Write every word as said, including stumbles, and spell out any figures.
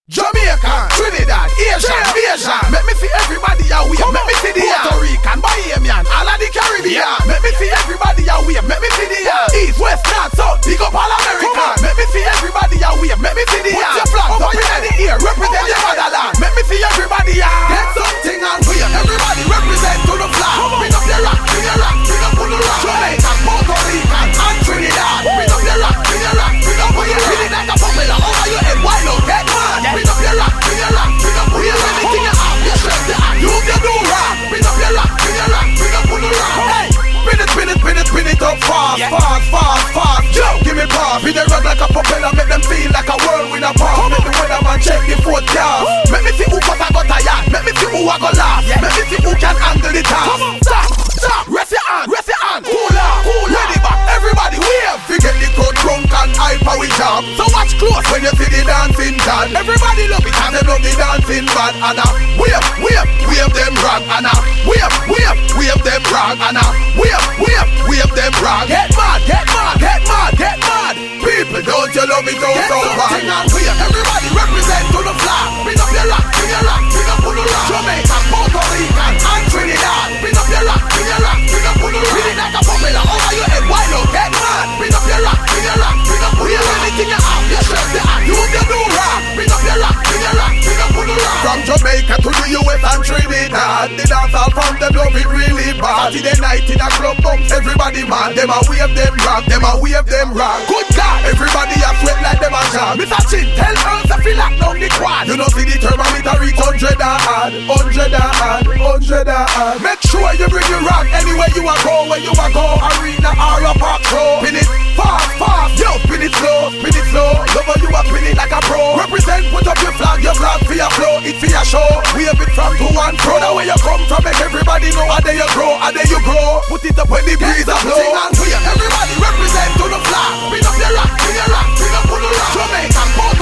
Jamaican, Trinidad, Asian, Asian. Make me see everybody out here. Make me see the Puerto Rican, Bahamian, all of the Caribbean. Make me see everybody out here. Make me see the East, West, North, South. Big up all American. Make me see everybody out here. Make me see the Put your flag up in the ear. Represent your motherland. Make me see everybody out. Get something on fire. Everybody represent to the flag. Bring up your rock, bring your rock, bring up on the rock. Jamaican, Puerto Rican, and Trinidad. Bring up your rock, bring your rock, bring up on your rock. Feeling like a popular over your head. Why not get mad? Bring up your rock, bring your rock, bring up on your rock. Anything you have, you stress the act. You can do rock. Bring up your rock, bring your rock, bring up on the rock. Hey, spin it, spin it, spin it, spin it up fast, fast, fast, fast. Joe, give me pass. Spin the rock like a propeller, make them feel like a whirlwind apart. Make the weatherman check the foot gas. Make me see who got a got tired. Make me see who a go laugh. Make me see who can handle the task. Stop, stop, rest your hand, rest your hand. Cooler, cooler. Ready back, everybody wave. Forget the crowd drunk and hyper we jam. So watch close when you see the dancing done. Everybody love it and they love the dancing bad. And a wave, wave, wave them rag. And a wave, wave, wave them rag. And a wave, wave, wave them rag. Get mad, get mad, get mad, get mad. People, don't you love it so so bad? Everybody represent to the flag. Bring up your rock, bring your rock, bring up on the rock. Jamaican, Puerto Rican, and Trinidad. Bring up your rock, bring your rock, bring up on the rock. Feeling like a popular over your head. Why not get mad? Bring up your rock, bring your rock, bring up on the rock. Anything you have, you stress the act. You can do rock. Bring up your rock, bring your rock, bring up on the rock. From Jamaica to the U S and Trinidad, the dance all from them love it really bad. Saturday night in a club bounce, everybody mad. Them a wave them rock, them a wave them rock. Good God, everybody a sweat like them a jam. Mister Chin, tell us if you lock down the quad. You know see the thermometer reach hundred and hard, hundred and hard, hundred and hard. Make sure you bring your rock anywhere you a go, where you a go, arena or a park show. Spin it fast, fast, yo, spin it slow, spin it slow. Love how you a spin it like a pro. Represent, put up your flag, your flag for your flow, it for your show. Wave it from to and fro. Now where you come from, make everybody know how there you grow, how there you grow. Put it up when the breeze a blow. Everybody represent to the flag. Bring up your rock, bring your rock, bring up on the rock. Jamaican,